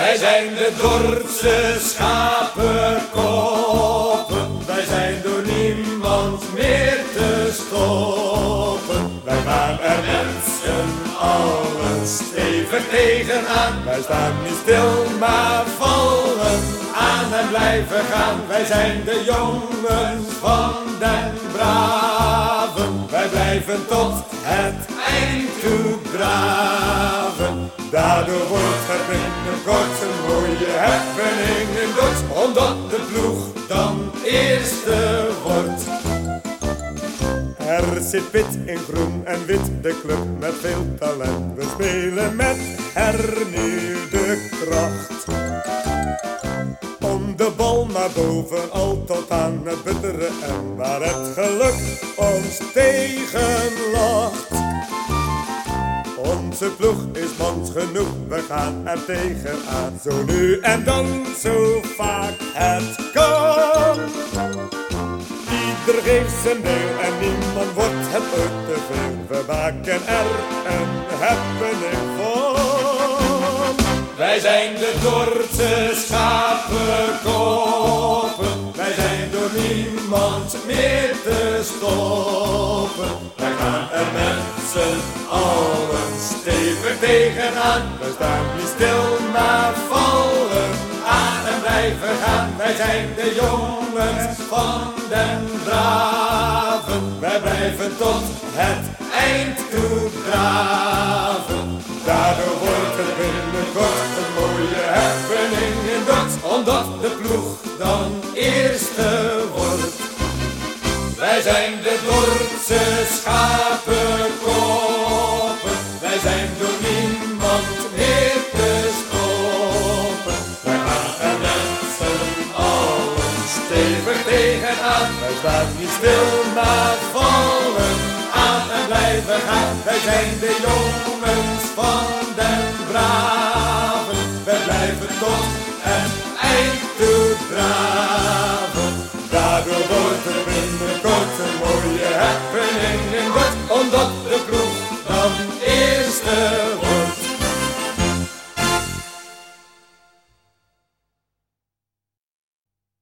Wij zijn de Dordtse schapenkoppen, wij zijn door niemand meer te stoppen. Wij gaan er met z'n allen stevig tegenaan. Wij staan niet stil, maar vallen aan en blijven gaan. Wij zijn de jongens van den Braven. Wij blijven tot het eind toe draven. Daardoor wordt het binnenkort een mooie happening in Dordts, omdat de ploeg dan eerste wordt. Er zit wit in groen en wit, de club met veel talent. We spelen met hernieuwde kracht. Om de bal naar boven, al tot aan het bittere en waar het geluk ons tegenlacht. Onze ploeg is mans genoeg, we gaan er tegenaan. Zo nu en dan, zo vaak het kan. Ieder geeft zijn deel en niemand wordt het ooit te veel. We maken er een happening van. Wij zijn de Dordtse schapenkoppen, wij zijn door niemand meer te stoppen. Wij gaan er met z'n allen stevig tegenaan. We staan niet stil, maar vallen aan en blijven gaan. Wij zijn de jongens van den Braven. Wij blijven tot het eind toe draven. Daardoor wordt het binnenkort een mooie happening in Dordts, omdat de ploeg dan eerste wordt. Wij zijn de Dordtse schapenkoppen, wij zijn door niemand meer te stoppen. Wij gaan er met z'n allen stevig tegenaan. Wij staan niet stil, maar vallen aan en blijven gaan. Wij zijn de jongens van den Braven. Wij blijven tot het eind toe draven. Daardoor wordt er binnenkort een mooie happy.